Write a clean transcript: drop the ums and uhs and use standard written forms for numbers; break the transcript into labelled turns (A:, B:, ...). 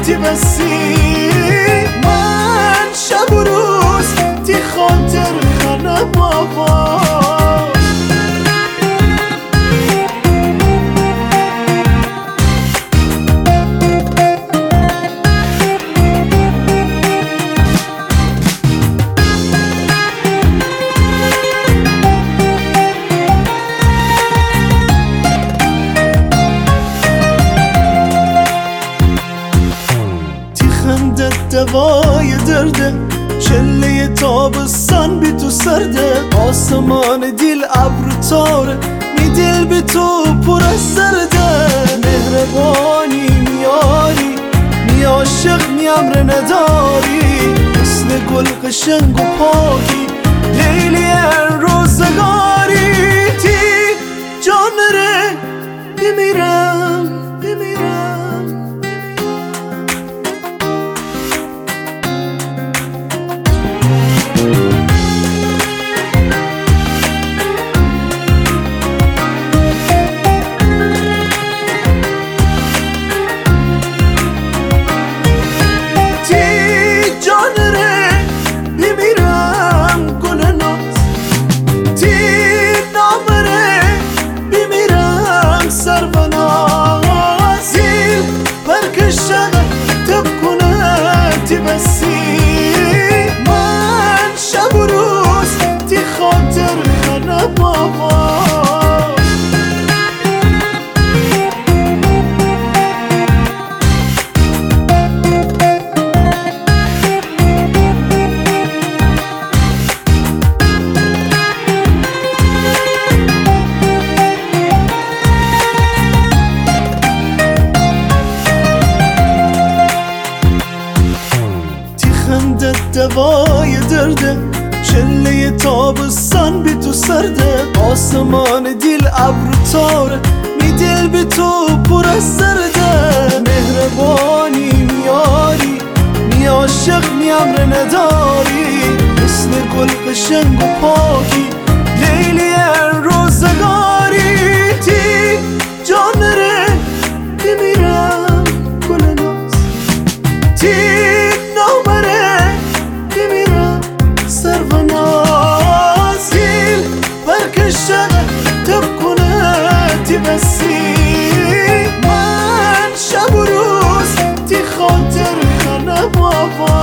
A: تی بسی من شب و روز تی خاطر خانه بابا دوای درده چله تابستان بی تو سرده آسمان دیل ابر تاره می دل بی تو پر از سرده مهربانی میاری می عاشق می امر نداری مثل گل قشنگ و پاکی لیلی روزگاری تی جان نره بمیرم بسی من شب و روز تی خاطر خانه بابا دوای درده چله تابستان بی تو سرده آسمان دیل ابر تاره می دل بی تو پر از سرده مهربانی میاری می عاشق می امر نداری مثل گل قشنگ و پاکی لیلی روزگاری تی جان نره بمیرم گل ناز تی نامره سرونازیل برکشه تب کنه تی بسی من شب و روز تی خاطر خانه بابا